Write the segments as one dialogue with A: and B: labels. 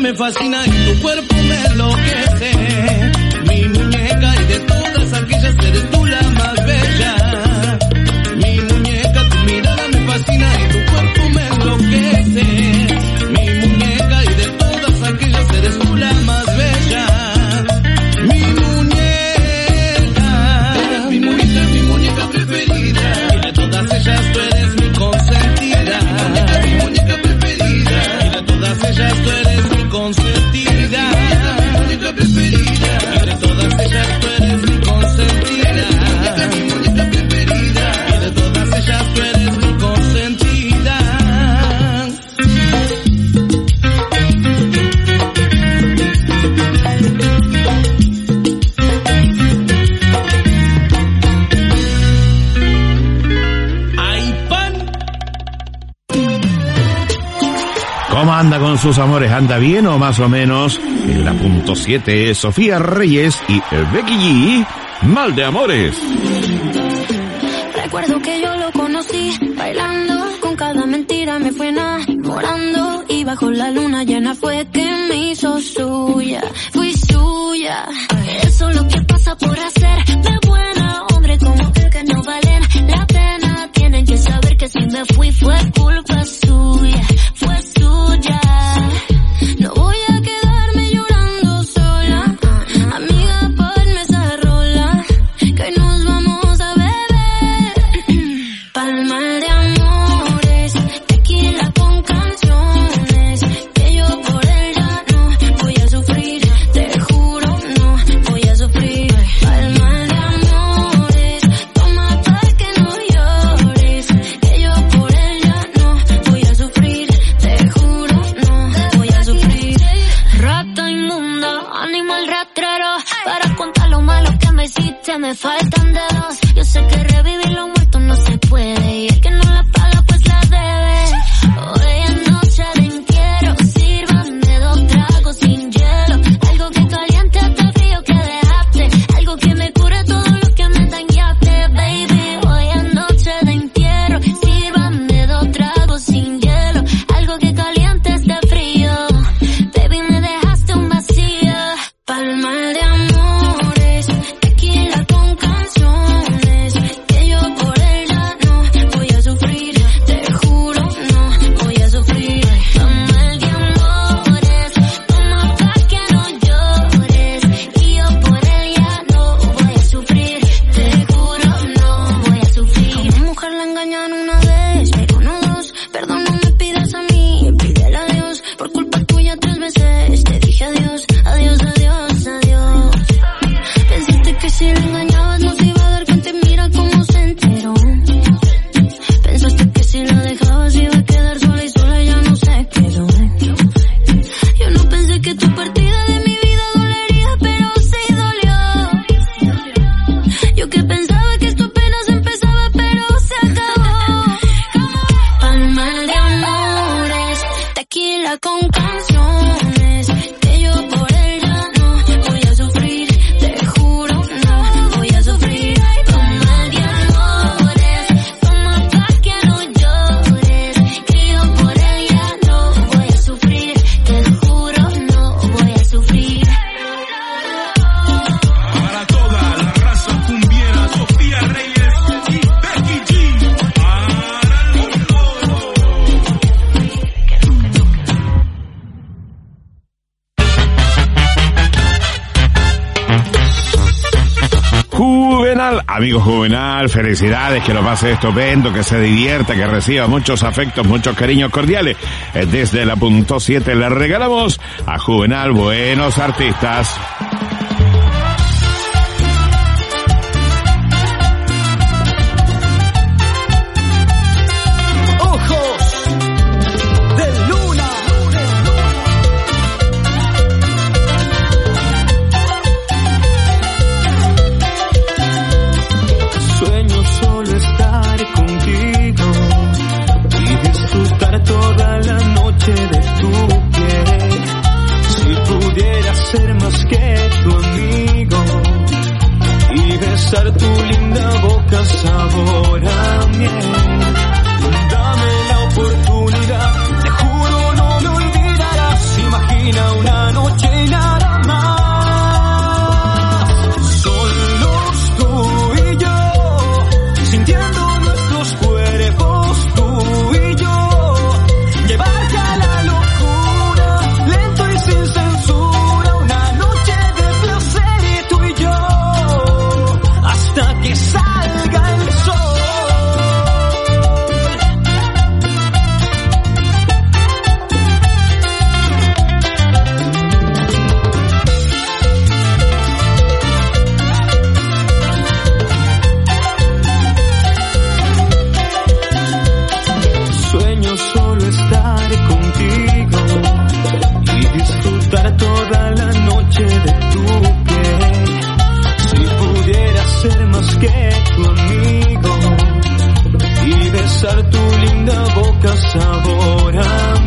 A: me fascina y tu cuerpo me enloquece. Mi muñeca y de todas aquellas eres tú la más bella. Mi muñeca, tu mirada me fascina y tu cuerpo me enloquece. Mi muñeca y de todas aquellas eres tú la más bella. Mi muñeca, eres mi muñeca preferida. Y de todas ellas tú eres mi consentida. Mi muñeca preferida. Y de todas ellas tú eres mi consentida. Mi muñeca preferida. Y de todas ellas tú eres mi consentida. Mi muñeca preferida. Y de todas ellas tú eres mi consentida.
B: ¿Cómo anda con sus amores? ¿Anda bien o más o menos? En la punto 7, Sofía Reyes y Becky G, Mal de Amores.
C: Recuerdo que yo lo conocí bailando, con cada mentira me fue enamorando, y bajo la luna llena fue que me hizo suya, fui suya. Eso es lo que pasa por hacerme buena, hombre como que no valen la pena. Tienen que saber que si me fui fue culpa suya, fue suya. No voy a quedarme llorando sola, amiga, ponme esa rola, que hoy nos vamos a beber. Pa'l mal de amores, tequila con canciones, que yo por él ya no voy a sufrir, te juro no voy a sufrir. Pa'l mal de amores, toma pa' que no llores, que yo por él ya no voy a sufrir, te juro no voy a sufrir. Rata inmunda, animal rastrero, para contar lo malo que me hiciste me faltan dedos. Yo sé que revivir lo muerto no se puede, y el que no la paga pues la debe. Hoy anoche te quiero, sírvanme 2 tragos sin hielo, algo que caliente este frío que dejaste, algo que me cure todo lo que me dañaste, baby. Hoy anoche te quiero, sírvanme 2 tragos sin hielo, algo que caliente este frío, baby, me dejaste un vacío. Pa'l mal de amores, tequila con canciones, que yo por él ya no voy a sufrir, te juro no voy a sufrir. Pa'l mal de amores, toma pa' que no llores, y yo por él ya no voy a sufrir, te juro no voy a sufrir. A una mujer la engañan una vez, pero no 2, perdón no me pidas a mí, pídele a Dios, por culpa tuya 3 veces te dije adiós, adiós, adiós, adiós. Pensaste que si lo engañabas no se iba a dar cuenta, y mira cómo se enteró. Pensaste que si la dejabas iba a quedar sola, y sola ya no se quedó. Yo no pensé que tu partida de mi vida dolería, pero sí dolió. Yo que pensaba que esto apenas empezaba, pero se acabó. Pa'l mal de amores, tequila con canciones, que yo por él ya no voy a sufrir, te juro no voy a sufrir. Pa'l mal de amores, toma pa' que no llores, que yo por él ya no voy a sufrir, te juro no voy a sufrir.
D: Para toda la raza cumbiera, Sofía Reyes y Becky G. Para el mundo.
B: Juvenal, amigo Juvenal, felicidades, que lo pase estupendo, que se divierta, que reciba muchos afectos, muchos cariños cordiales. Desde la punto 7 le regalamos a Juvenal buenos artistas.
A: Ojos de luna.
E: Sueño solo estar contigo y disfrutar toda la noche de tu piel. Si pudiera ser más que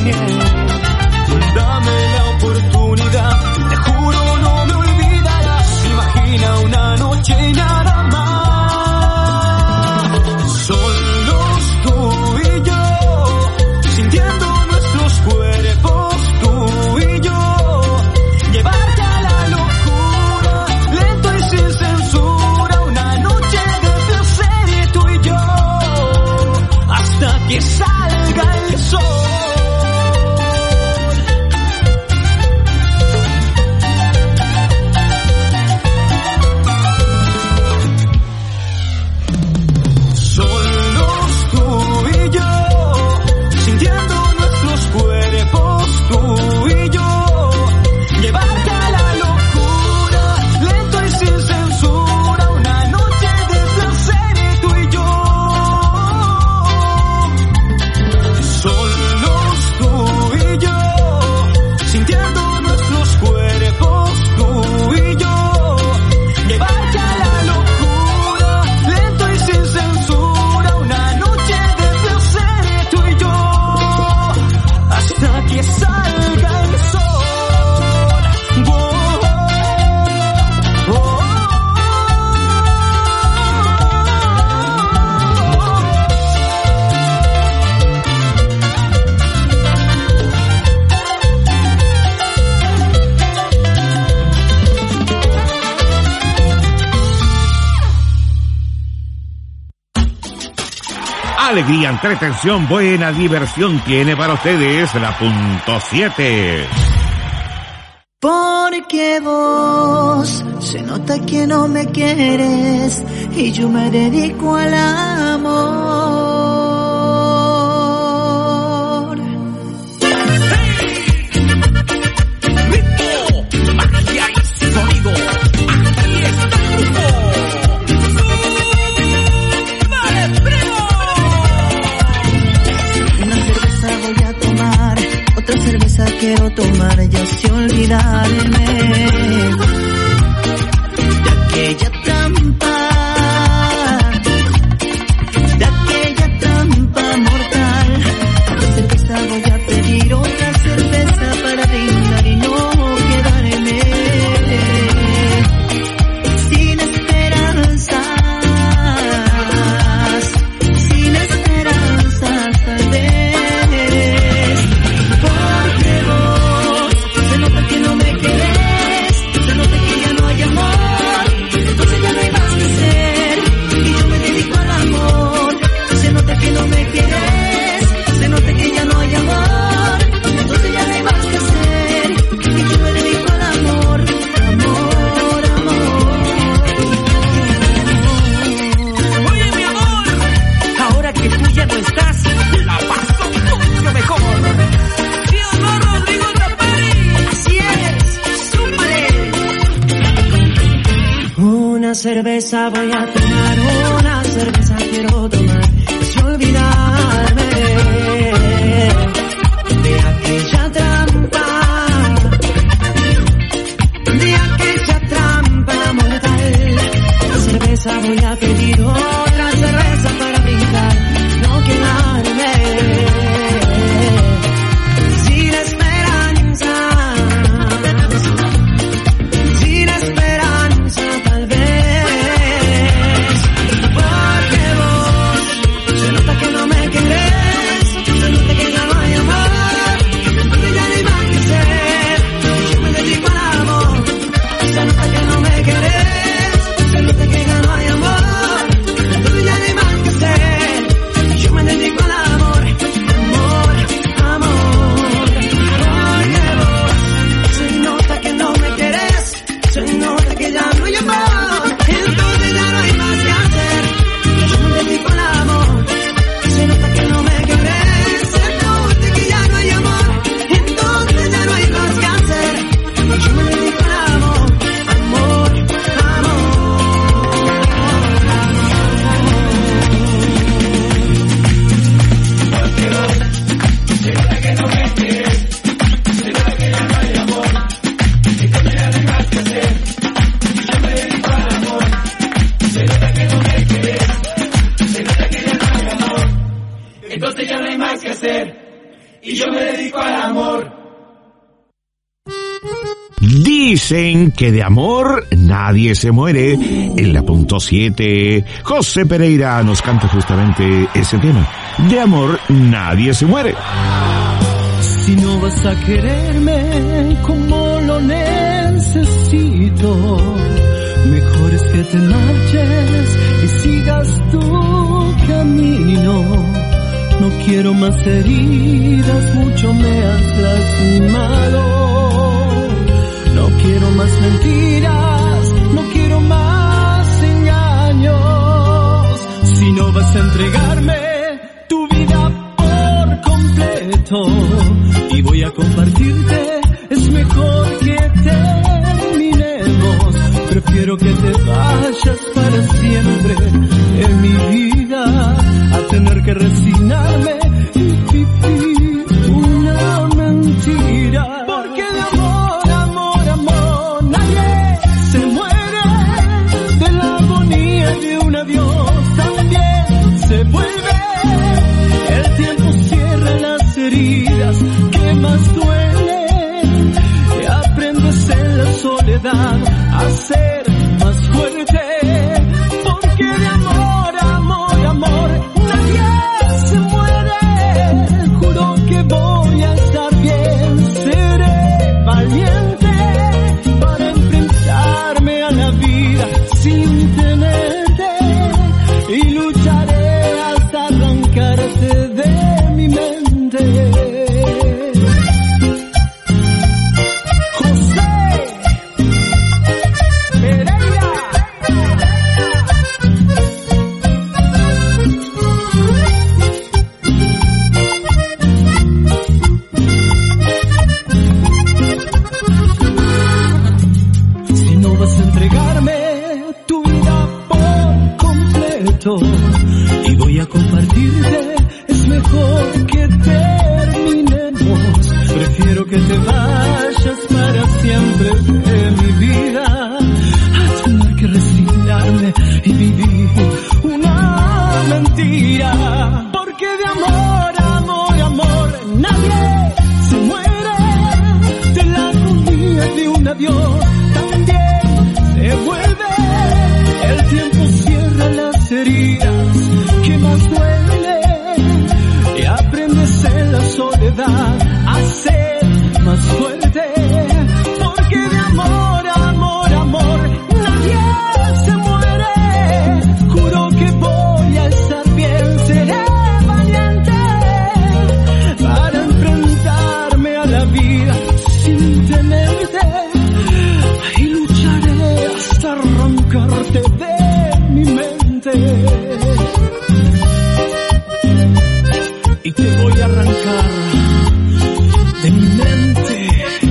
E: también. Dame la oportunidad, te juro no me olvidarás. Imagina una noche y nada más. Solos tú y yo, sintiendo nuestros cuerpos, tú y yo. Llevarte a la locura, lento y sin censura. Una noche de placer y tú y yo, hasta que salga el sol.
B: Alegría, entretención, buena diversión tiene para ustedes la punto 7.
F: Porque vos se nota que no me quieres y yo me dedico al amor. Otra cerveza quiero tomar y así olvidarme de aquella trampa mortal. Otra cerveza voy a pedir, otra cerveza para brindar y no quedarme sin esperanzas tal vez. Una cerveza voy a tomar, una cerveza quiero tomar, y olvidarme de aquella trampa mortal. Una cerveza voy a pedir, otra cerveza para brindar, no quedarme sin esperanza tal vez. Porque vos se nota que no me querés, se nota que ya no hay amor, entonces ya no hay más que hacer, yo me dedico al amor. Se nota que no me querés, se nota que ya no hay amor, entonces ya no hay más que hacer, yo me dedico al amor, amor. Porque vos se nota que no me querés, se nota que ya no hay amor, entonces ya no hay más que hacer, yo me dedico al amor. Se nota que no me querés, se nota que ya no hay amor, entonces ya no hay más que hacer, yo me dedico al amor, amor. Porque vos se nota que no me querés, se nota que ya no hay amor, entonces ya no hay más que hacer, yo me dedico al amor. Se nota que no me querés, se nota que ya no hay amor, entonces ya no hay más que hacer, y yo me
E: dedico al amor.
B: Dicen que de amor nadie se muere. En la punto 7, José Pereira nos canta justamente ese tema. De amor nadie se muere.
A: Si no vas a quererme como lo necesito, mejor es que te marches y sigas tu camino. No quiero más heridas, mucho me has lastimado. No quiero más mentiras, no quiero más engaños. Si no vas a entregarme tu vida por completo y voy a compartirte, es mejor que terminemos. Prefiero que te vayas para siempre en mi vida a tener que resignarme y vivir una mentira. Porque de amor, amor, amor, nadie se muere. De la agonía de un adiós también se vuelve. El tiempo cierra las heridas que más duelen y aprendes en la soledad a ser más fuerte. Porque de amor, amor, amor, nadie se muere. Juro que voy a estar bien, seré valiente para enfrentarme a la vida sin tenerte y lucharé hasta arrancarte de mi mente. Y voy a compartirte, es mejor que terminemos. Prefiero que te vayas para siempre de mi vida a tener que resignarme y vivir una mentira. Porque de amor, amor, amor, nadie se muere. De la agonía de un adiós también se vuelve. El tiempo cierra las heridas que más duelen y aprendes en la soledad a ser más fuerte. Porque de amor, amor, amor, nadie se muere. Juro que voy a estar bien, seré valiente para enfrentarme a la vida sin tenerte y lucharé hasta arrancarte de mi mente. Y te voy a arrancar de mi mente.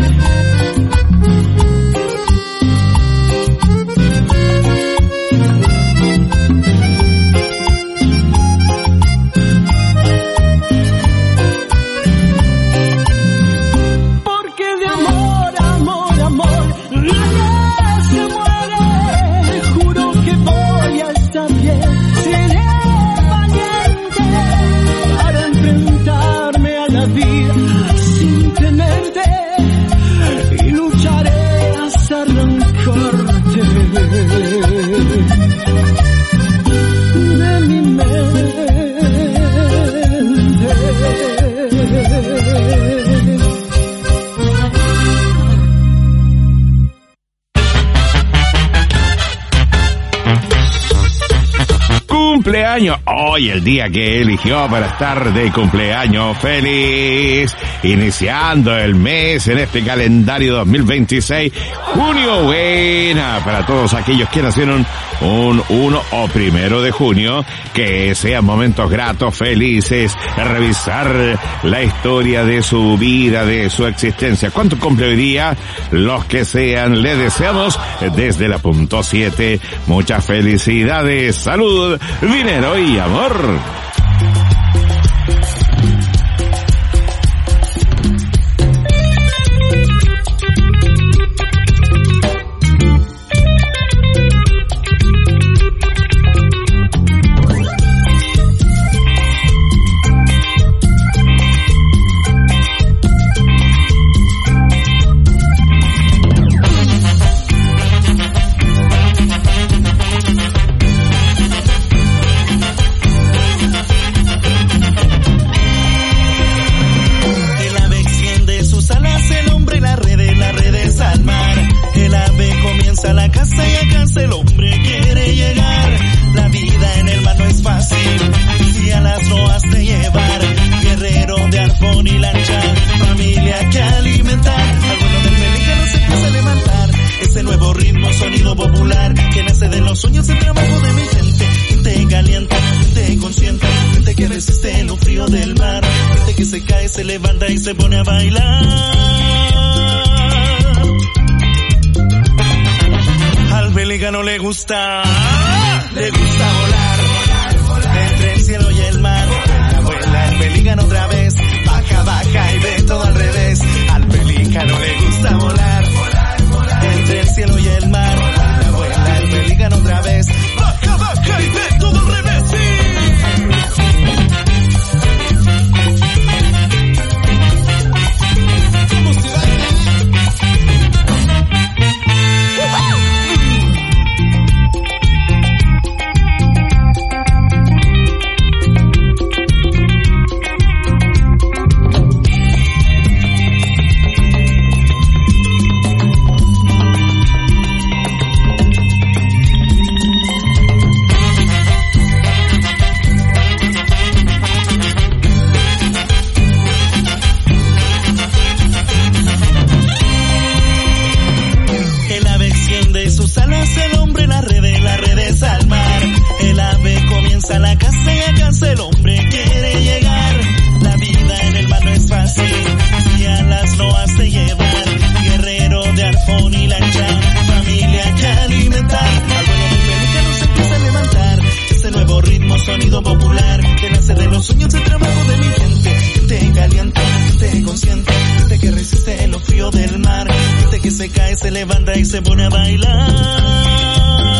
A: Porque de amor, amor, amor, nadie se muere. Juro que voy a estar bien, seré valiente para enfrentarme a la vida sin tenerte y lucharé hasta arrancarte de mi mente.
B: Cumpleaños, hoy el día que eligió para estar de cumpleaños feliz, iniciando el mes en este calendario 2026, junio buena para todos aquellos que nacieron un 1 o 1 de junio, que sean momentos gratos, felices, revisar la historia de su vida, de su existencia. ¿Cuánto cumple hoy día? Los que sean, le deseamos desde la punto 7 muchas felicidades, salud, dinero y amor.
G: se levanta y se pone a bailar. Al pelícano le gusta volar, entre el cielo y el mar. Vuela el pelícano otra vez, baja y ve todo al revés. Al pelícano le gusta volar, entre el cielo y el mar. Vuela el pelícano otra vez, baja y ve todo al revés. Sí. La casa y acá el hombre quiere llegar. La vida en el mar no es fácil si a las loas te llevar. Guerrero de arpón y lancha, familia que alimentar. Al vuelo del pelícano se empieza a levantar. Ese nuevo ritmo, sonido popular que nace de los sueños, el trabajo de mi gente. Gente caliente, gente consciente, gente que resiste lo frío del mar. Gente que se cae, se levanta y se pone a bailar.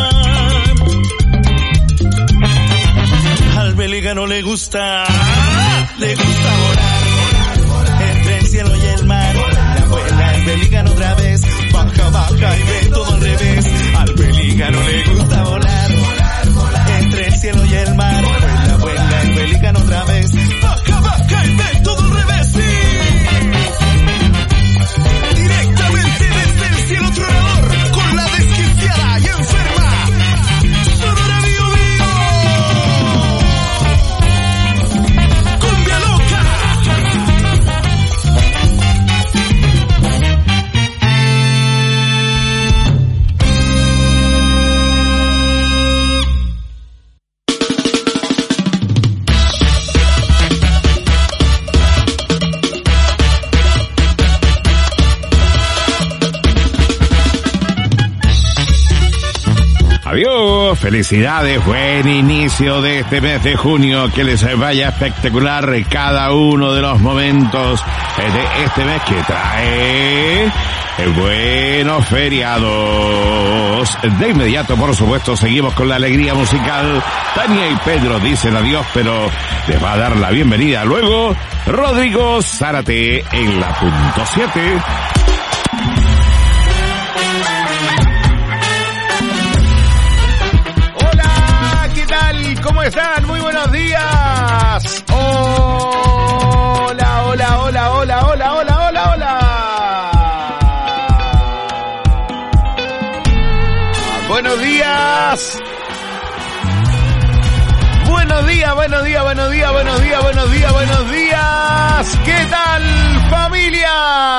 G: Al pelícano le gusta volar, entre el cielo y el mar. Vuela el pelícano otra vez, baja y ve todo al revés. Al pelícano le gusta volar, entre el cielo y el mar. Vuela el pelícano otra vez, baja y ve todo al revés. Sí. Directamente desde el cielo tronador, con la desquiciada y enferma Sonora Bio Bio.
B: Adiós, felicidades, buen inicio de este mes de junio, que les vaya espectacular cada uno de los momentos de este mes que trae buenos feriados. De inmediato, por supuesto, seguimos con la alegría musical. Tania y Pedro dicen adiós, pero les va a dar la bienvenida luego Rodrigo Zárate en la punto 7.
H: ¿Cómo están? Muy buenos días. Hola. Buenos días. Buenos días. ¿Qué tal, familia?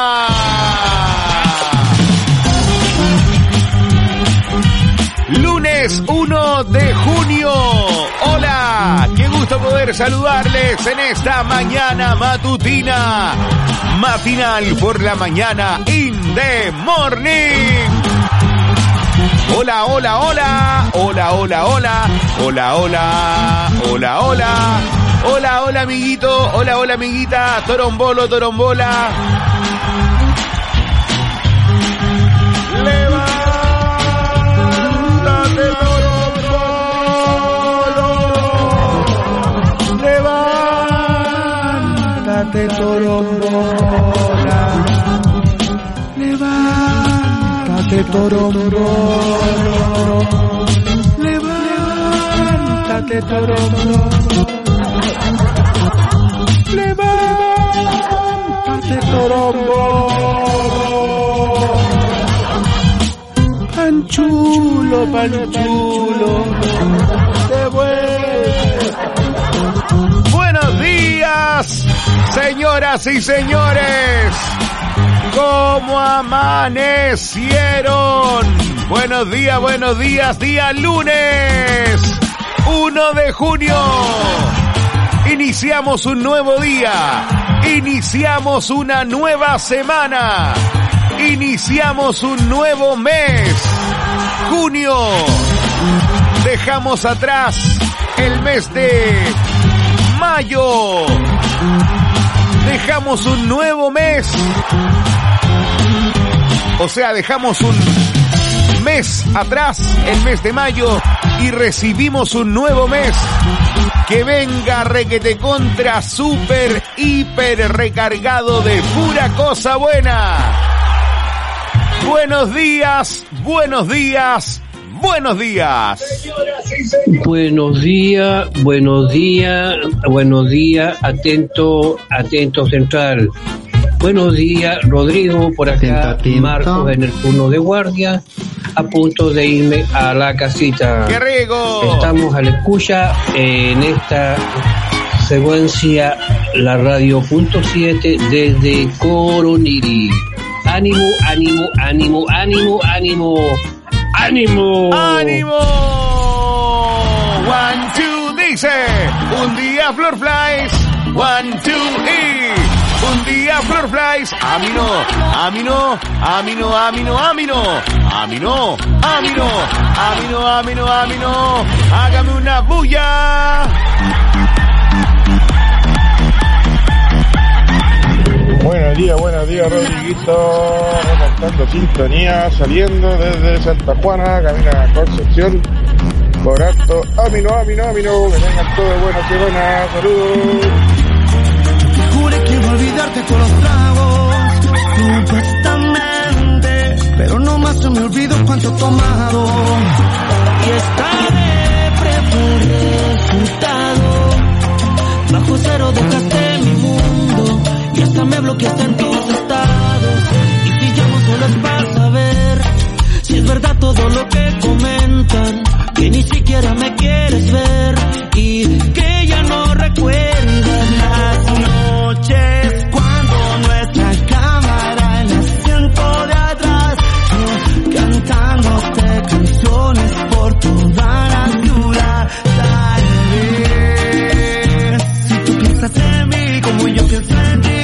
H: Lunes 1 de junio. Hola, qué gusto poder saludarles en esta mañana matutina. Matinal por la mañana, in the morning. Hola. Hola, amiguito. Hola, amiguita. Torombola. Levántate, torombola. Levántate, torombolo. Levántate, torombolo. Levántate, torombolo. Panchulo. Te vuelve. Buenos días, señoras y señores. ¿Cómo amanecieron? Buenos días, día lunes 1 de junio. Iniciamos un nuevo día, Iniciamos una nueva semana. Iniciamos un nuevo mes. Junio. Dejamos atrás el mes de mayo. Dejamos un nuevo mes. O sea, dejamos un mes atrás, el mes de mayo, y recibimos un nuevo mes. Que venga requete contra super, hiper recargado de pura cosa buena. Buenos días, buenos días, buenos días.
I: Buenos días, buenos días, buenos días, atento, atento central. Buenos días, Rodrigo, por acá,
J: Atento.
I: Marcos en el turno de guardia, a punto de irme a la casita.
H: ¡Qué rico!
I: Estamos a la escucha en esta secuencia, la radio .7 desde Coroniri. Ánimo, ánimo, ánimo, ánimo, ánimo, ánimo.
H: ¡Ánimo! One, two, dice. Un día Flor Flies. One, two, y. Un día Flor Flies. A mí no, a mí no, a mí no, a mí no, a mí no. A mí no, a mí no, a mí no, a mí no, a mí no. Hágame una bulla.
K: Buenos días, Rodriguito, reportando sintonía, saliendo desde Santa Juana, camino a Concepción, por alto, a mí no, que tengan todo buena semana, saludos.
E: Juré que iba a olvidarte con los tragos, supuestamente, pero no más se me olvidó cuánto he tomado. Y esta depre fue resultado, bajo cero dejaste mi mundo. Y hasta me bloqueaste en tus estados. Y si llamo solo es para saber si es verdad todo lo que comentan, que ni siquiera me quieres ver y que ya no recuerdas las noches cuando nuestra cámara en el asiento de atrás, yo cantándote canciones por toda la ciudad. Tal vez si tú piensas en mí como yo pienso en ti,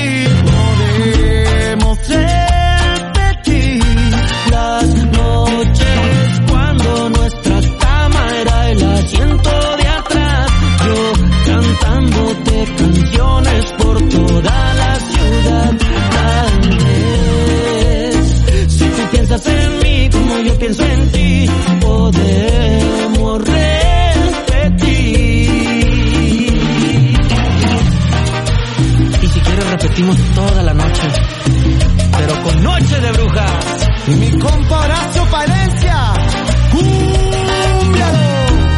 E: repetir las noches cuando nuestra cama era el asiento de atrás, yo cantándote canciones por toda la ciudad. Tal vez si tú piensas en mí como yo pienso en ti, podemos repetir. Y si quieres repetimos toda la noche, pero con noche de brujas. Y mi compa Horacio Palencia, cúmbialo.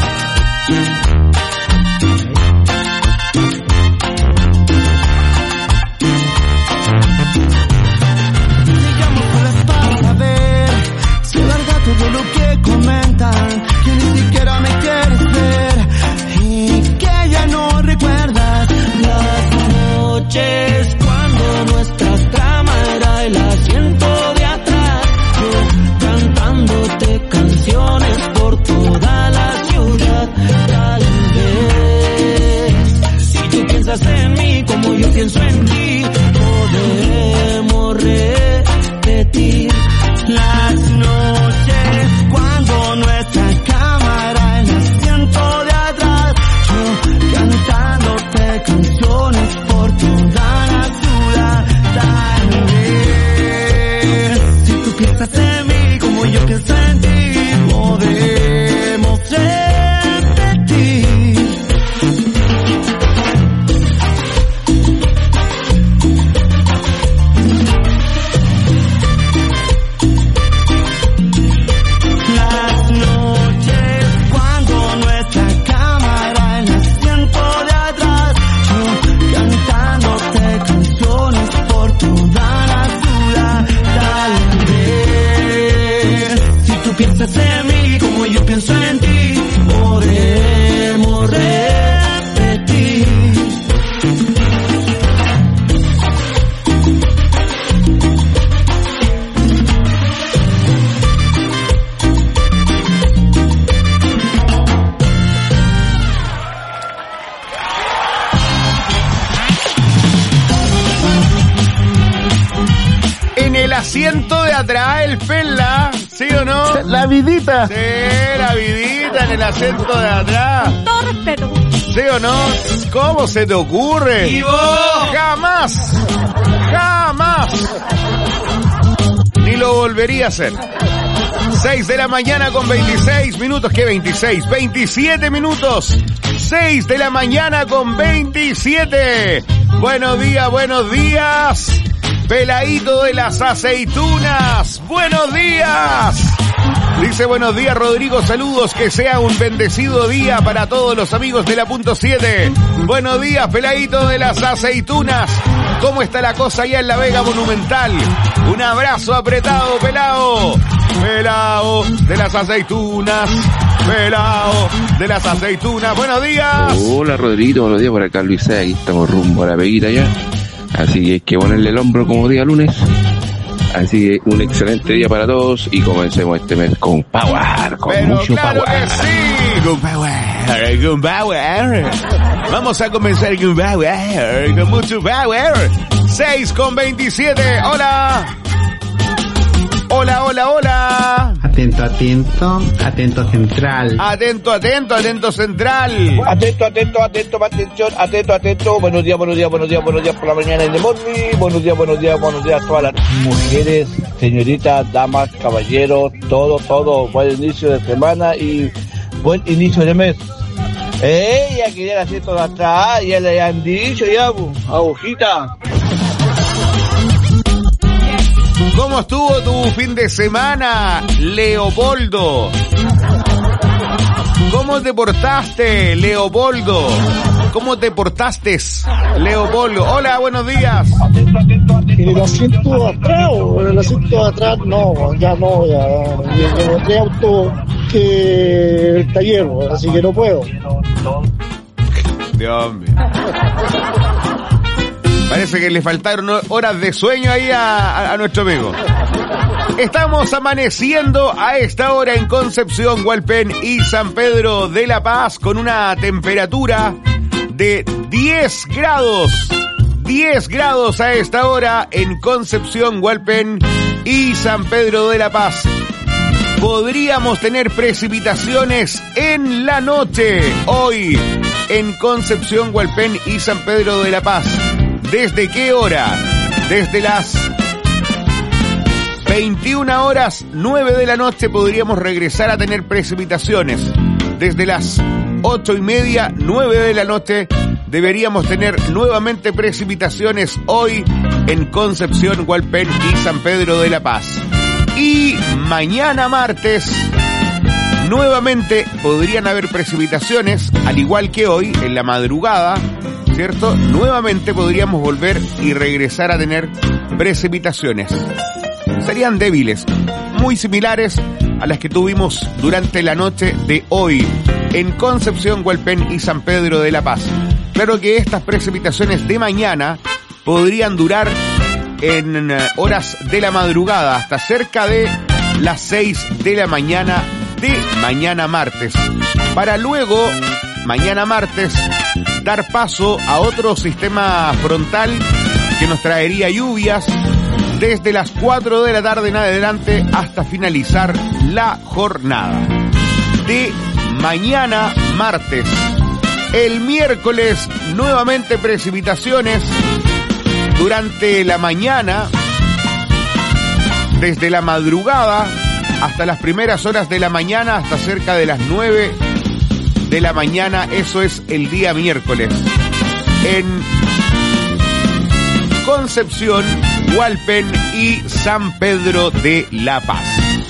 E: Digamos con la espalda a ver si alarga todo lo que comentan, que ni siquiera me quieres ver y que ya no recuerdas las noches cuando nuestra cama era el asiento de atrás, yo
H: asiento de atrás, el pela, ¿sí o no?
B: La vidita.
H: Sí, la vidita en el asiento de atrás.
J: Todo respeto.
H: ¿Sí o no? ¿Cómo se te ocurre?
A: ¿Y vos?
H: Jamás. Jamás. Ni lo volvería a hacer. 6 de la mañana con 26 minutos. ¿Qué 26? 27 minutos. 6 de la mañana con 27. Buenos días, buenos días. Peladito de las aceitunas. Buenos días. Dice buenos días Rodrigo, saludos, que sea un bendecido día para todos los amigos de la punto 7. Buenos días, peladito de las aceitunas. ¿Cómo está la cosa allá en la Vega Monumental? Un abrazo apretado, pelao. Pelao de las aceitunas. Pelao de las aceitunas. Buenos días.
L: Hola Rodrigo, buenos días, por acá Luis C. Aquí estamos rumbo a la Peguita ya. Así que hay que ponerle el hombro como día lunes. Así que un excelente día para todos y comencemos este mes con power, con
H: pero
L: mucho
H: claro
L: power.
H: Que sí, con power. Vamos a comenzar con power, con mucho power. 6 con 27, hola. Hola, hola, hola.
M: Atento, atento, atento central.
H: Atento, atento, atento central.
N: Atento, atento, atento, atención, atento, atento. Buenos días, buenos días, buenos días, buenos días por la mañana en el morning. Buenos días, buenos días, buenos días a todas las mujeres, señoritas, damas, caballeros, todo. Buen inicio de semana y buen inicio de mes. Ya quería el asiento de atrás, ya le han dicho ya, agujita.
H: ¿Cómo estuvo tu fin de semana, Leopoldo? ¿Cómo te portaste, Leopoldo? ¿Cómo te portaste, Leopoldo? Hola, buenos días.
O: En el asiento de atrás, en el asiento de atrás no, ya encontré auto que el taller, así que no puedo.
H: Dios mío. Parece que le faltaron horas de sueño ahí a nuestro amigo. Estamos amaneciendo a esta hora en Concepción, Hualpén y San Pedro de la Paz con una temperatura de 10 grados. 10 grados a esta hora en Concepción, Hualpén y San Pedro de la Paz. Podríamos tener precipitaciones en la noche hoy en Concepción, Hualpén y San Pedro de la Paz. ¿Desde qué hora? Desde las 21 horas 9 de la noche podríamos regresar a tener precipitaciones. Desde las 8:30, 9 de la noche deberíamos tener nuevamente precipitaciones hoy en Concepción, Hualpén y San Pedro de la Paz. Y mañana martes nuevamente podrían haber precipitaciones, al igual que hoy en la madrugada, ¿cierto? Nuevamente podríamos volver y regresar a tener precipitaciones. Serían débiles, muy similares a las que tuvimos durante la noche de hoy en Concepción, Hualpén y San Pedro de la Paz. Claro que estas precipitaciones de mañana podrían durar en horas de la madrugada hasta cerca de las 6 de la mañana de mañana martes, para luego, mañana martes, dar paso a otro sistema frontal que nos traería lluvias desde las 4 de la tarde en adelante hasta finalizar la jornada de mañana martes. El miércoles nuevamente precipitaciones durante la mañana, desde la madrugada hasta las primeras horas de la mañana, hasta cerca de las 9 de la mañana, eso es el día miércoles. En Concepción, Hualpén y San Pedro de la Paz.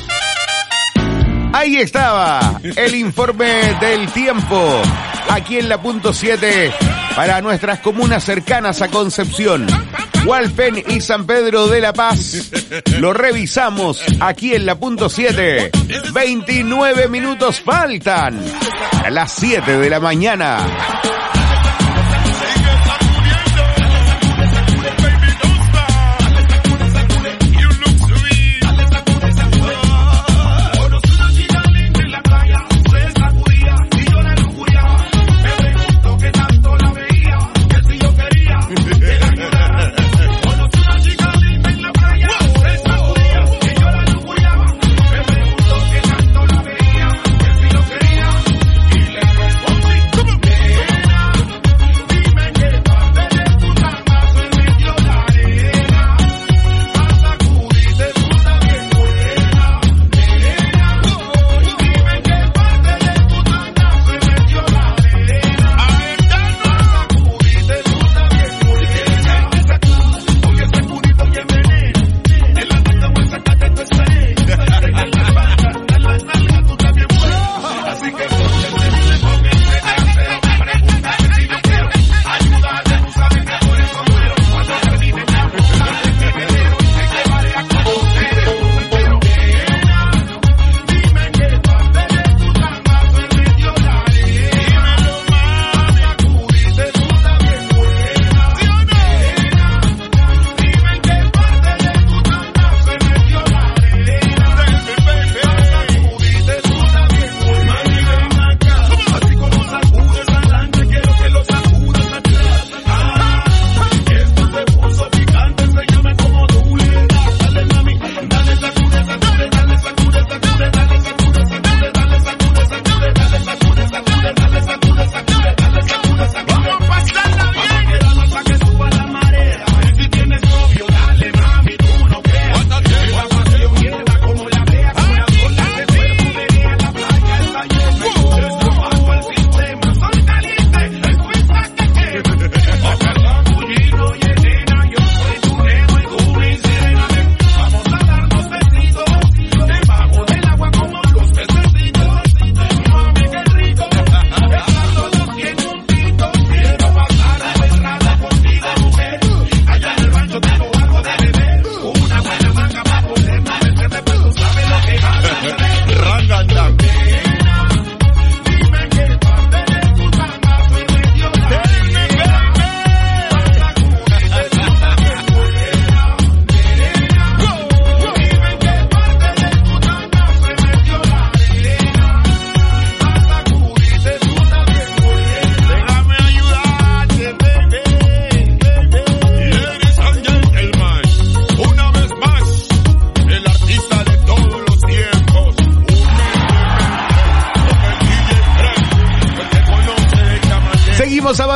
H: Ahí estaba el informe del tiempo, aquí en la punto 7, para nuestras comunas cercanas a Concepción, Hualpén y San Pedro de la Paz. Lo revisamos aquí en la punto 7. 29 minutos faltan a las 7 de la mañana.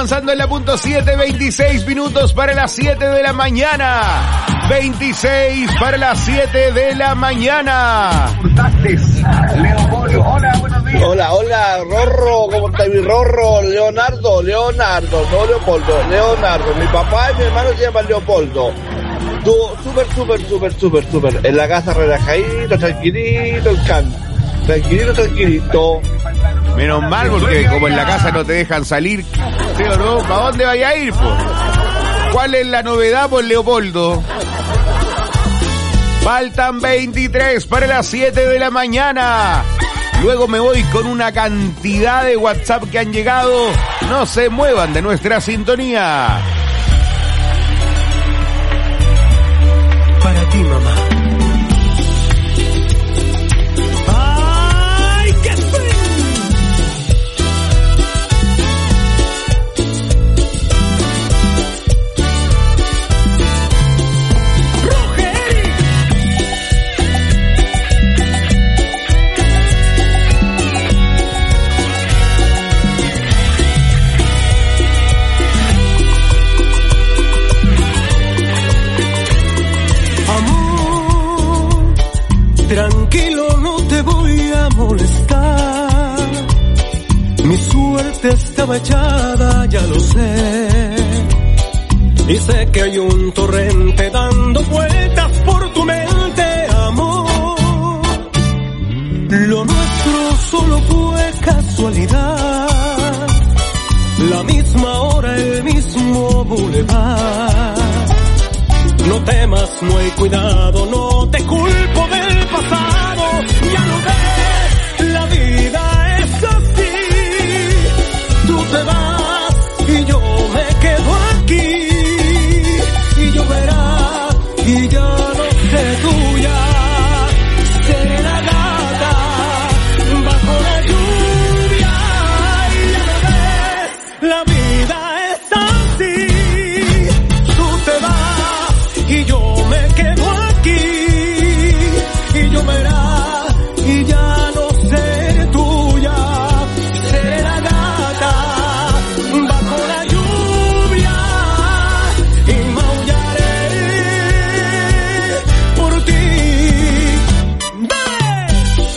H: avanzando en la punto 7, 26 minutos para las 7 de la mañana. 26 para las 7 de la mañana.
N: Hola, buenos días. Hola, Rorro, ¿cómo está mi Rorro? Leonardo, no Leopoldo, Leonardo. Mi papá y mi hermano se llaman Leopoldo. Tú, súper. En la casa relajadito, tranquilito, tranquilito.
H: Menos mal, porque como en la casa no te dejan salir, ¿sí o no? ¿Para dónde vaya a ir, po? ¿Cuál es la novedad, por Leopoldo? Faltan 23 para las 7 de la mañana. Luego me voy con una cantidad de WhatsApp que han llegado. No se muevan de nuestra sintonía.
E: Para ti, mamá. ¡Ay, qué frío! Tranquilo, no te voy a molestar. Mi suerte estaba echada, ya lo sé. Y sé que hay un torrente dando vueltas por tu mente, amor. Lo nuestro solo fue casualidad. La misma hora, el mismo bulevar. No temas, no hay cuidado, no te culpo del pasado. Ya lo ves, la vida es así. Tú te vas y yo me quedo aquí. Y lloverá y ya no sé tuya. Seré la gata bajo la lluvia. Y ya lo ves, la vida es así. Tú te vas y yo me quedo aquí. Y lloverá y ya no seré tuya. Seré la gata bajo la lluvia. Y maullaré por ti. ¡Dale!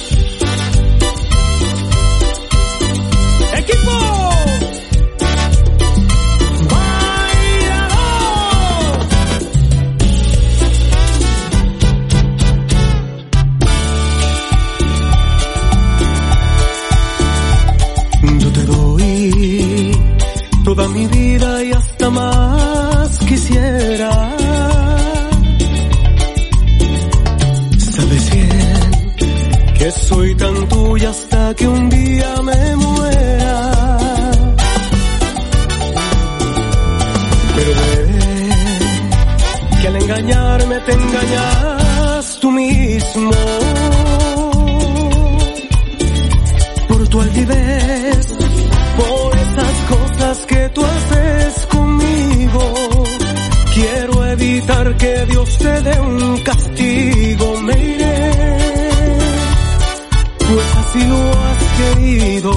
E: ¡Equipo! Toda mi vida y hasta más quisiera. Sabes bien que soy tan tuya hasta que un día me muera. Pero ve que al engañarme te engañas tú mismo. Por tu altivez, por esas cosas que tú haces conmigo, quiero evitar que Dios te dé un castigo. Me iré, pues así lo has querido.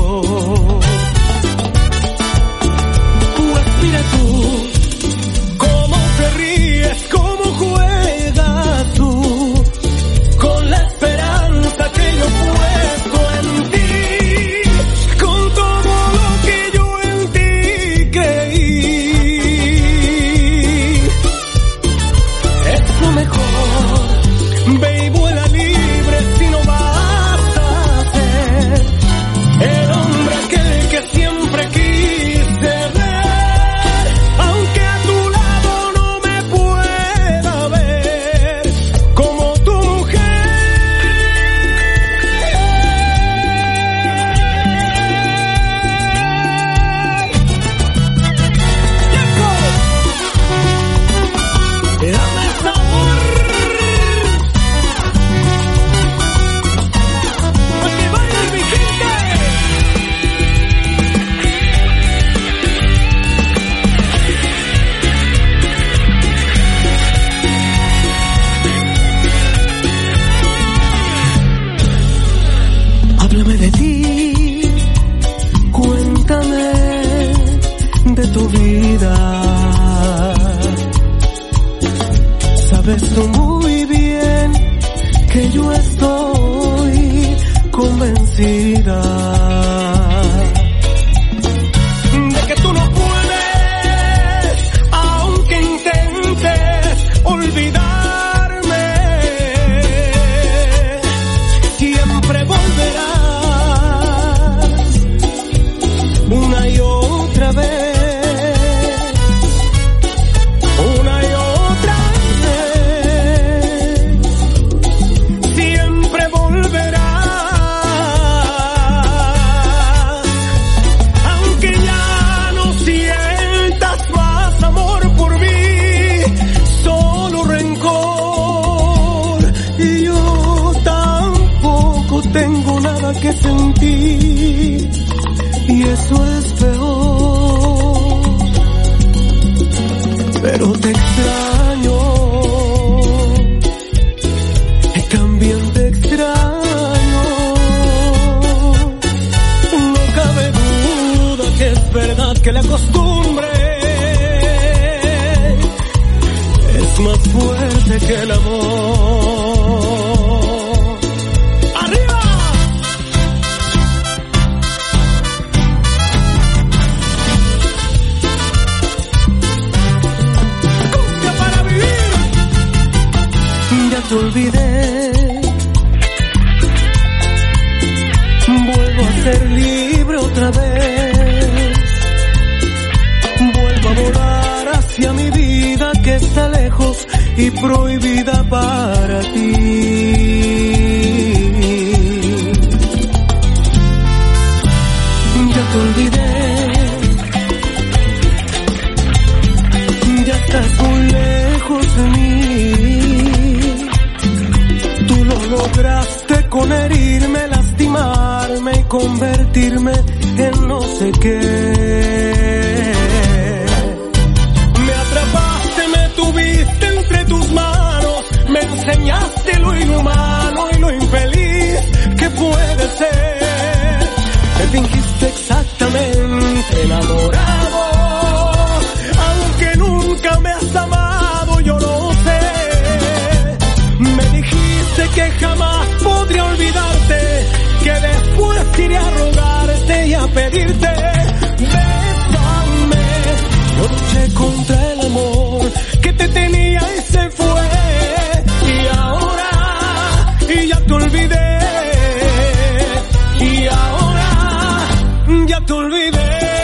E: Pues mira tú, cómo te ríes, cómo juegas tú, con la esperanza que yo he puesto en ti. Ve y vuela libre si no vas a ser el hombre aquel que siempre quise ver. Aunque a tu lado no me pueda ver como tu mujer. Dame sabor. muy bien que yo estoy convencida de que tú no puedes, aunque intentes olvidarme, siempre volverás una y otra vez. Que sentí y eso es peor, pero te extraño, también te extraño, no cabe duda que es verdad que la costumbre es más fuerte que el amor. Te olvidé, vuelvo a ser libre otra vez, vuelvo a volar hacia mi vida que está lejos y prohibida para ti. Ya te olvidé, ya estás muy lejos de mí. Lograste con herirme, lastimarme y convertirme en no sé qué. Me atrapaste, me tuviste entre tus manos, me enseñaste lo inhumano y lo infeliz que puede ser. Te fingiste exactamente enamorado, aunque nunca me has amado, yo lo sé. Me dijiste que jamás podría olvidarte, que después iré a rogarte y a pedirte, bésame. Yo luché contra el amor que te tenía y se fue, y ahora, y ya te olvidé, y ahora, ya te olvidé.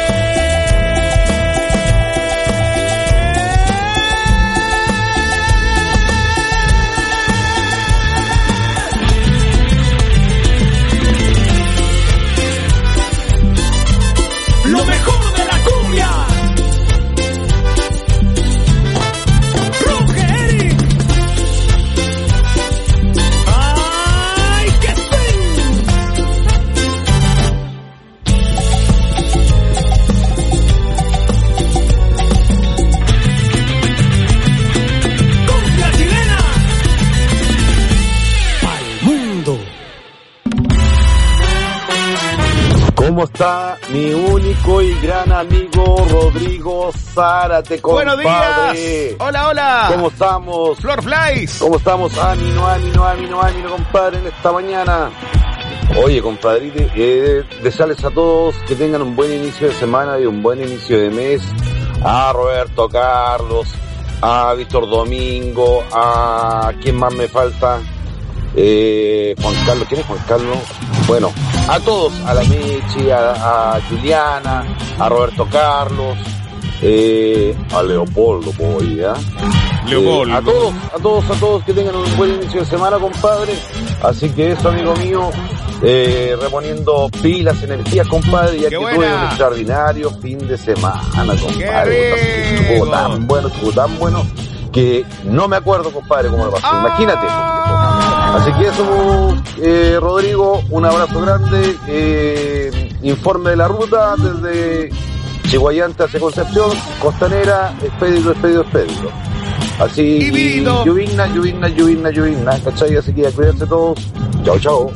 N: ¿Cómo está mi único y gran amigo Rodrigo Zárate, compadre?
H: ¡Buenos días! ¡Hola, hola!
N: ¿Cómo estamos?
H: ¡Flor Flies!
N: ¿Cómo estamos? Ánimo, compadre, en esta mañana. Oye, compadrito, desearles a todos que tengan un buen inicio de semana y un buen inicio de mes. A Roberto Carlos, a Víctor Domingo, a... ¿quién más me falta? Juan Carlos, ¿quién es Juan Carlos? Bueno, a todos, a la Mechi, a Juliana, a Roberto Carlos, a Leopoldo, Leopoldo. A todos que tengan un buen inicio de semana, compadre. Así que eso, amigo mío, reponiendo pilas, energías, compadre, ya que tuve un extraordinario fin de semana, compadre. Estuvo tan bueno que no me acuerdo, compadre, cómo lo pasé. Imagínate. Así que eso, Rodrigo, un abrazo grande. Informe de la ruta desde Chihuayante hacia Concepción, Costanera, expedito. Así, lluvina, ¿cachai? Así que a cuidarse todos. Chao.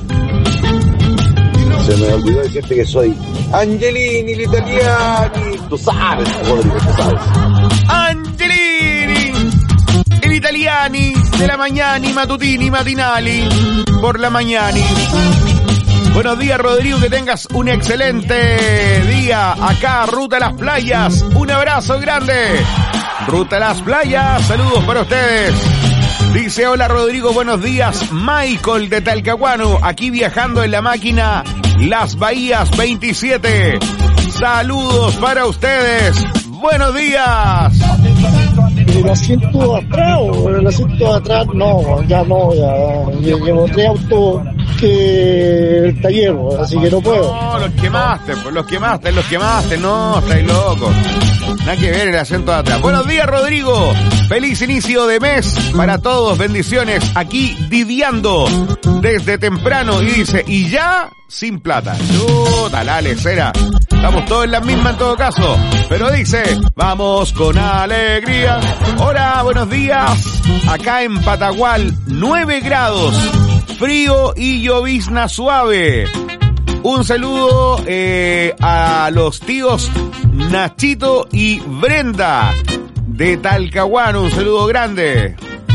N: Se me olvidó decirte que soy Angelini, l'italiani. Tú sabes, Rodrigo, tú sabes.
H: Angelini, el Italiani de la mañani, matutini, matinali, por la mañani. Buenos días, Rodrigo, que tengas un excelente día. Acá, Ruta a las Playas, un abrazo grande. Ruta a las Playas, saludos para ustedes. Dice, hola Rodrigo, buenos días. Michael de Talcahuano, aquí viajando en la máquina Las Bahías 27. Saludos para ustedes. Buenos días.
O: El asiento de atrás no, ya llevo 3 autos que el taller, así que no puedo.
H: No, los quemaste, no, estáis locos. Nada que ver el asiento de atrás. Buenos días, Rodrigo. Feliz inicio de mes para todos, bendiciones. Aquí diviando desde temprano y dice, y ya sin plata. Chuta, la lecera. Estamos todos en la misma en todo caso. Pero dice, vamos con alegría. Hola, buenos días. Acá en Patagual, 9 grados. Frío y llovizna suave. Un saludo a los tíos Nachito y Brenda de Talcahuano. Un saludo grande.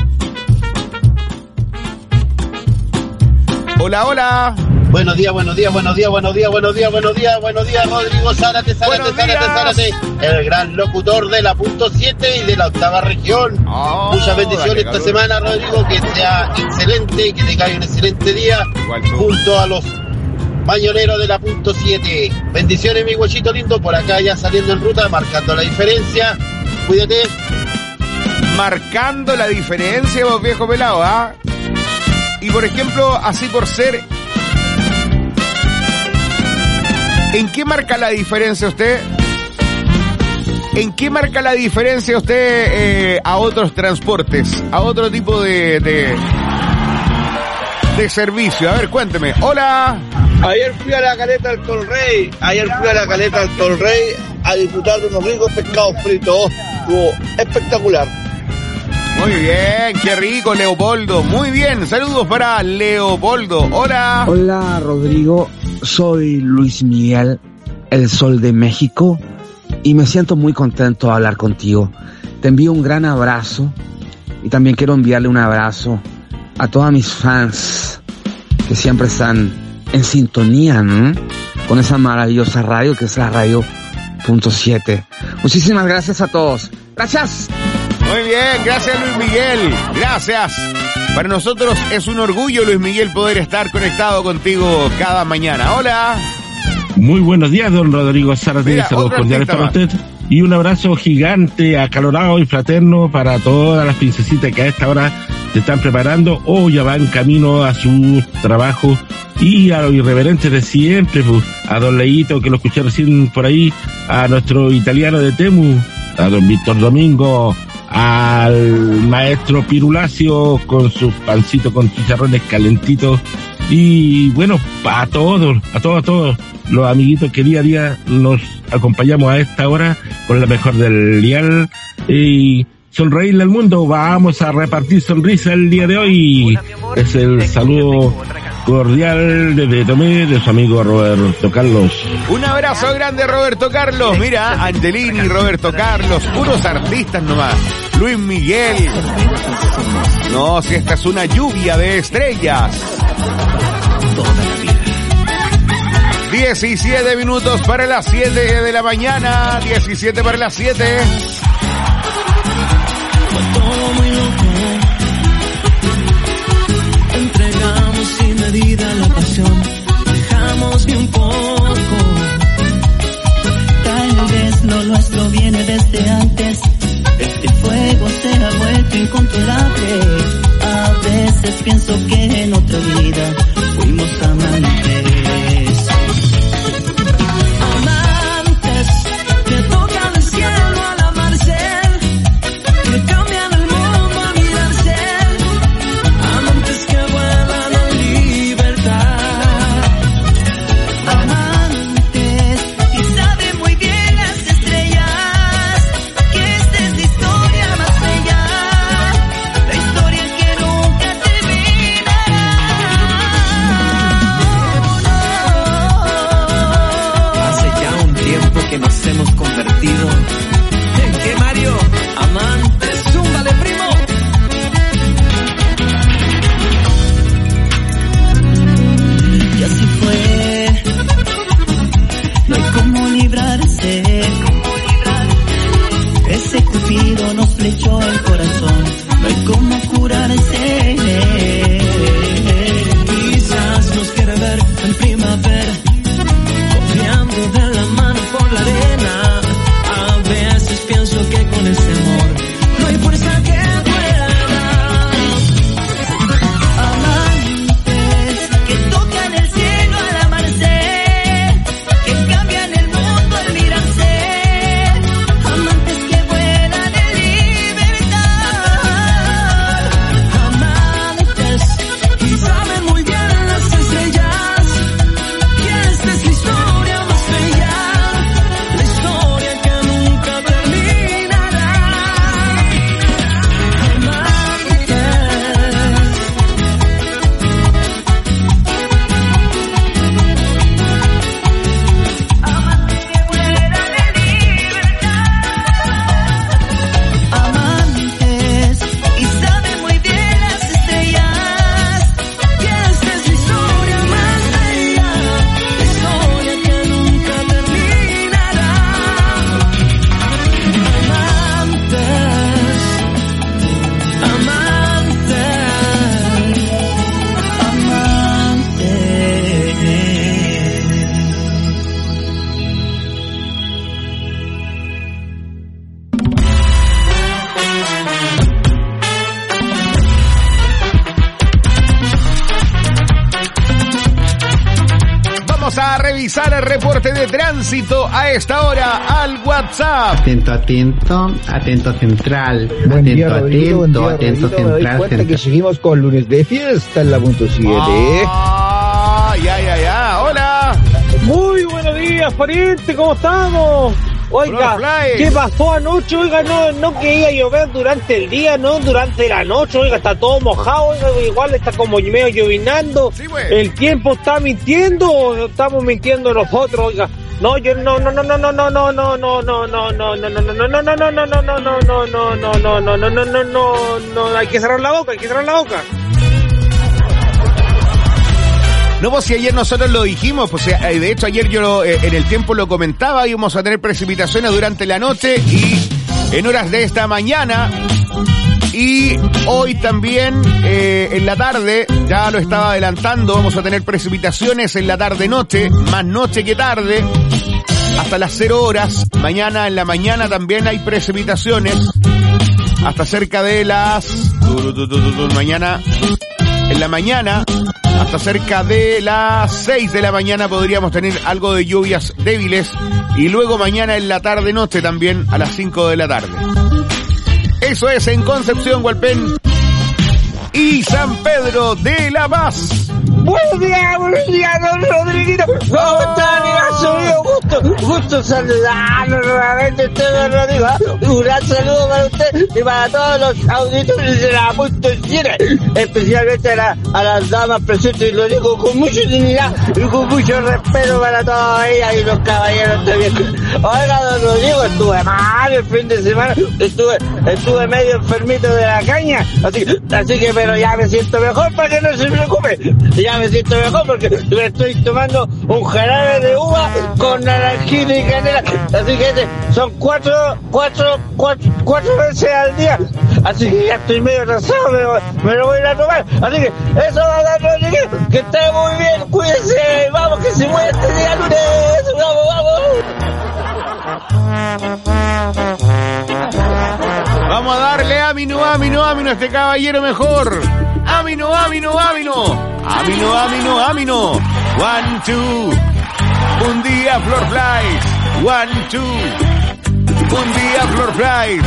H: Hola, hola.
J: Buenos días, Rodrigo, Zárate. El gran locutor de la punto 7 y de la octava región. Muchas bendiciones esta semana, Rodrigo, que sea excelente y que te caiga un excelente día junto a los mañoneros de la punto 7. Bendiciones, mi guachito lindo, por acá ya saliendo en ruta, marcando la diferencia. Cuídate.
H: Marcando la diferencia, vos viejo pelado, ¿ah? Y por ejemplo, así por ser, ¿en qué marca la diferencia usted? ¿En qué marca la diferencia usted a otros transportes? A otro tipo de servicio. A ver, cuénteme. Hola.
N: Ayer fui a la caleta del Tolrey a disfrutar de unos ricos pescados fritos. Estuvo espectacular.
H: Muy bien, qué rico, Leopoldo. Muy bien, saludos para Leopoldo. Hola.
P: Hola, Rodrigo. Soy Luis Miguel, el Sol de México, y me siento muy contento de hablar contigo. Te envío un gran abrazo y también quiero enviarle un abrazo a todas mis fans que siempre están en sintonía, ¿no?, con esa maravillosa radio que es la Radio Punto 7. Muchísimas gracias a todos. Gracias.
H: Muy bien, gracias Luis Miguel, gracias. Para nosotros es un orgullo, Luis Miguel, poder estar conectado contigo cada mañana. Hola.
Q: Muy buenos días, don Rodrigo Zárate, saludos cordiales para usted. Y un abrazo gigante, acalorado y fraterno para todas las princesitas que a esta hora se están preparando o ya van camino a su trabajo. Y a los irreverentes de siempre, pues, a don Leito, que lo escuché recién por ahí, a nuestro italiano de Temu, a don Víctor Domingo, al maestro Pirulacio con sus pancitos con chicharrones calentitos, y bueno, a todos los amiguitos que día a día nos acompañamos a esta hora con la mejor del dial y sonreírle al mundo. Vamos a repartir sonrisas el día de hoy. Es el saludo cordial desde Tomé de su amigo Roberto Carlos.
H: Un abrazo grande, Roberto Carlos. Mira, Angelini, Roberto Carlos, puros artistas nomás. Luis Miguel. No, si esta es una lluvia de estrellas. 17 minutos para las 7 de la mañana. 17 para las 7.
E: Todo muy loco. Entregamos sin medida la pasión. Dejamos de un poco. Tal vez lo nuestro viene desde antes. Este fuego se ha vuelto incontrolable. A veces pienso que en otra vida fuimos amantes. Amantes que tocan el cielo al amanecer, que cambian el mundo al mirarse. Amantes que vuelan en libertad. Amantes que saben muy bien las estrellas, que esta es la historia más bella, la historia que nunca terminará.
H: revisar el reporte de tránsito a esta hora al WhatsApp.
M: Atento, atento, atento central.
R: Buen día,
M: Atento,
R: Rodrigo, buen día,
M: atento
R: Rodrigo. Me doy
M: central.
R: cuenta que seguimos con lunes de fiesta en la punto 7.
H: Ya. Hola.
S: Muy buenos días, pariente, ¿cómo estamos? Oiga, ¿qué pasó anoche? Oiga, no que iba a llover durante el día, no durante la noche. Oiga, está todo mojado, oiga, igual está como medio llovinando. El tiempo está mintiendo, o estamos mintiendo nosotros, oiga. No, yo no, hay que cerrar la boca,
H: No, pues si ayer nosotros lo dijimos, pues de hecho ayer yo en el tiempo lo comentaba, íbamos a tener precipitaciones durante la noche y en horas de esta mañana y hoy también en la tarde, ya lo estaba adelantando, vamos a tener precipitaciones en la tarde-noche, más noche que tarde, hasta las 0 horas, mañana en la mañana también hay precipitaciones, hasta cerca de las... mañana, en la mañana... Hasta cerca de las 6 de la mañana podríamos tener algo de lluvias débiles y luego mañana en la tarde-noche también a las 5 de la tarde. Eso es en Concepción, Hualpén y San Pedro de la Paz.
S: Buenos días, don Rodriguito. ¿Cómo está, amigazo mío? Gusto saludarlo nuevamente, usted, don Rodrigo. Un gran saludo para usted y para todos los auditores de la punto 7, especialmente a las damas presentes, y lo digo con mucha dignidad y con mucho respeto para todas ellas y los caballeros también. Oiga, don Rodrigo, estuve mal el fin de semana, estuve medio enfermito de la caña, así que, pero ya me siento mejor, para que no se preocupe. Ya me siento mejor porque me estoy tomando un jarabe de uva con naranjita y canela. Así que son cuatro veces al día. Así que ya estoy medio cansado, me lo voy a ir a tomar. Así que eso va a dar, Rodríguez, que esté muy bien, cuídense. Vamos, que se mueve este día lunes.
H: Vamos a darle ámino a este caballero mejor. Ámino. 1, 2. Un día Flor Flies. 1, 2. Un día Flor Flies.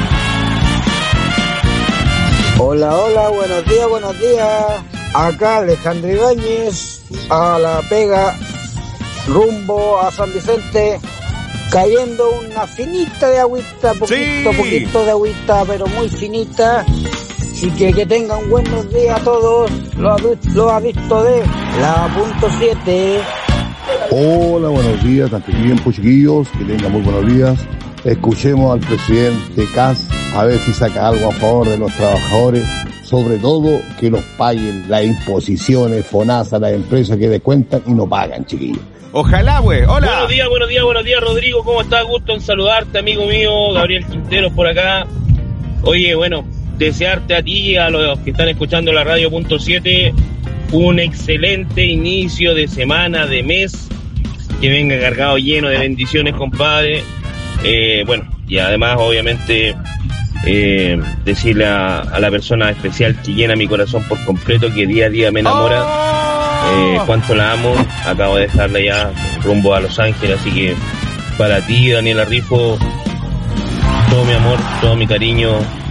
O: Hola, buenos días. Acá Alejandro Ibáñez, a la pega, rumbo a San Vicente, cayendo una finita de agüita, poquito de agüita, pero muy finita. Así que tengan buenos días a todos los adictos de la punto 7.
T: Hola, buenos días, tanto tiempo, chiquillos, que tengan muy buenos días. Escuchemos al presidente Kast a ver si saca algo a favor de los trabajadores, sobre todo que los paguen las imposiciones, FONASA, las empresas que descuentan y no pagan, chiquillos.
H: Ojalá, güey. Hola.
U: Buenos días, Rodrigo. ¿Cómo estás? Gusto en saludarte, amigo mío. Gabriel Quinteros por acá. Oye, bueno, desearte a ti y a los que están escuchando la radio punto 7 un excelente inicio de semana, de mes, que venga cargado lleno de bendiciones, compadre. Bueno, y además, obviamente, decirle a la persona especial que llena mi corazón por completo, que día a día me enamora, cuánto la amo. Acabo de dejarla ya rumbo a Los Ángeles, así que para ti, Daniela Rifo, todo mi amor, todo mi cariño,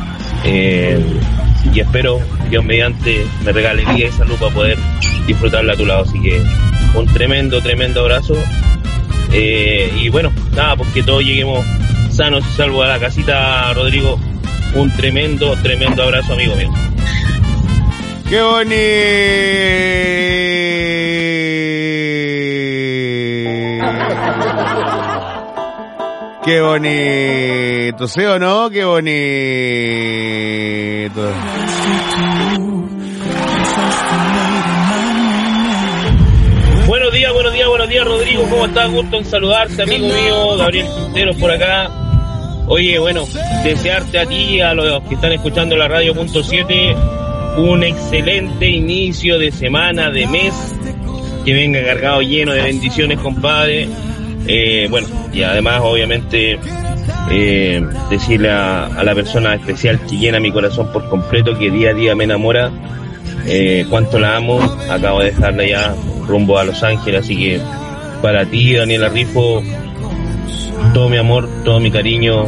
U: y espero, Dios mediante, me regale vida y salud para poder disfrutarla a tu lado. Así que un tremendo abrazo, y bueno, nada, pues que todos lleguemos sanos y salvos a la casita, Rodrigo. Un tremendo abrazo, amigo mío.
H: ¡Qué bonito! ¡Qué bonito! ¿Sí o no? ¡Qué bonito!
U: Buenos días, Rodrigo. ¿Cómo estás? Gusto en saludarte, amigo mío. Gabriel Quinteros por acá. Oye, bueno, desearte a ti y a los que están escuchando la radio punto 7 un excelente inicio de semana, de mes, que venga cargado lleno de bendiciones, compadre. Bueno, y además, obviamente, decirle a la persona especial que llena mi corazón por completo, que día a día me enamora, cuánto la amo. Acabo de dejarla ya rumbo a Los Ángeles, así que para ti, Daniela Rifo, todo mi amor, todo mi cariño,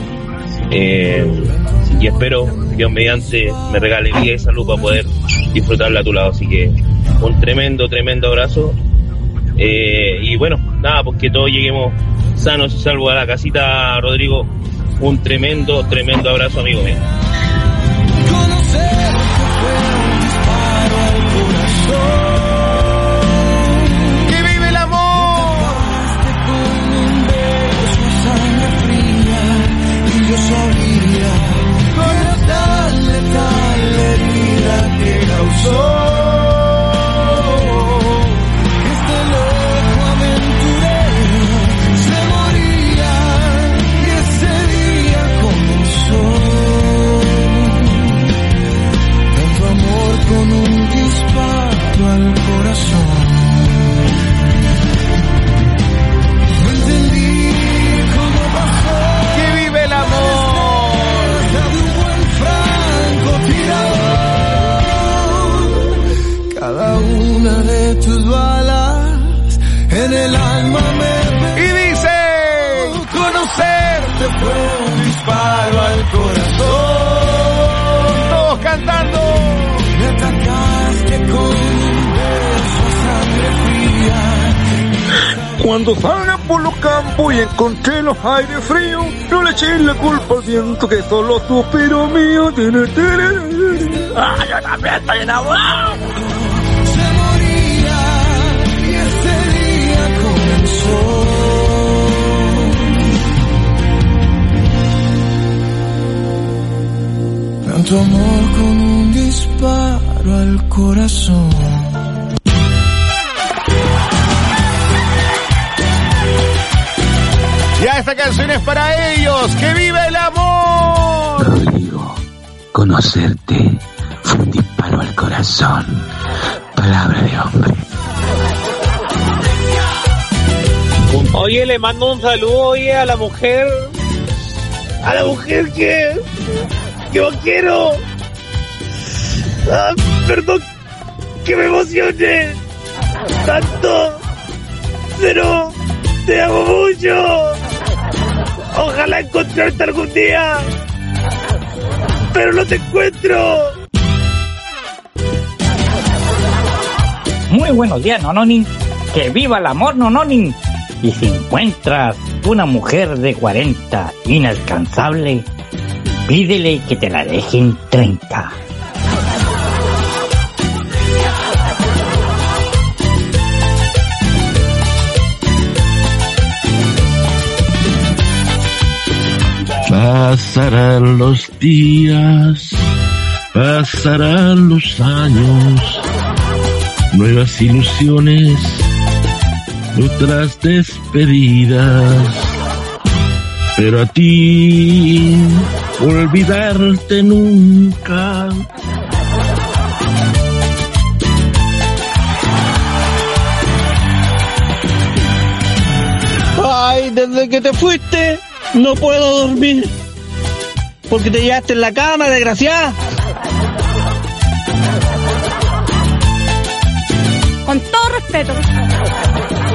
U: y espero que Dios mediante me regale vida y salud para poder disfrutarla a tu lado. Así que un tremendo abrazo, y bueno, nada, pues que todos lleguemos sanos y salvos a la casita, Rodrigo. Un tremendo abrazo, amigo mío.
H: ¡Que vive el amor!
E: Y yo sabía con la letal herida que causó este loco aventurero se moría, y ese día comenzó tanto amor con un disparo al corazón. No entendí cómo pasó.
H: ¡Que vive el amor!
E: Cada una de tus balas en el alma me...
H: Y dice:
E: conocerte fue un disparo al corazón.
H: Todos cantando.
E: Me atacaste con un beso a sangre fría.
R: Cuando salga por los campos y encontré los aires fríos, no le eché la culpa al viento que solo suspiro mío. ¡Ah, yo también estoy enamorado!
E: Se moría y ese día comenzó tanto amor con un disparo al corazón.
H: Ya esta canción es para ellos. ¡Que vive el amor!
P: Rodrigo, conocerte fue un disparo al corazón. Palabra de hombre.
U: Oye, le mando un saludo, oye, a la mujer que yo quiero. Perdón que me emocione tanto, pero te amo mucho. Ojalá encontrarte algún día, pero no te encuentro.
C: Muy buenos días, Nononin. Que viva el amor, Nononin. Y si encuentras una mujer de 40 inalcanzable, pídele que te la dejen 30.
Q: Pasarán los días, pasarán los años, nuevas ilusiones, otras despedidas, pero a ti olvidarte nunca.
S: Ay, desde que te fuiste no puedo dormir porque te llevaste en la cama, desgraciada.
V: Con todo respeto,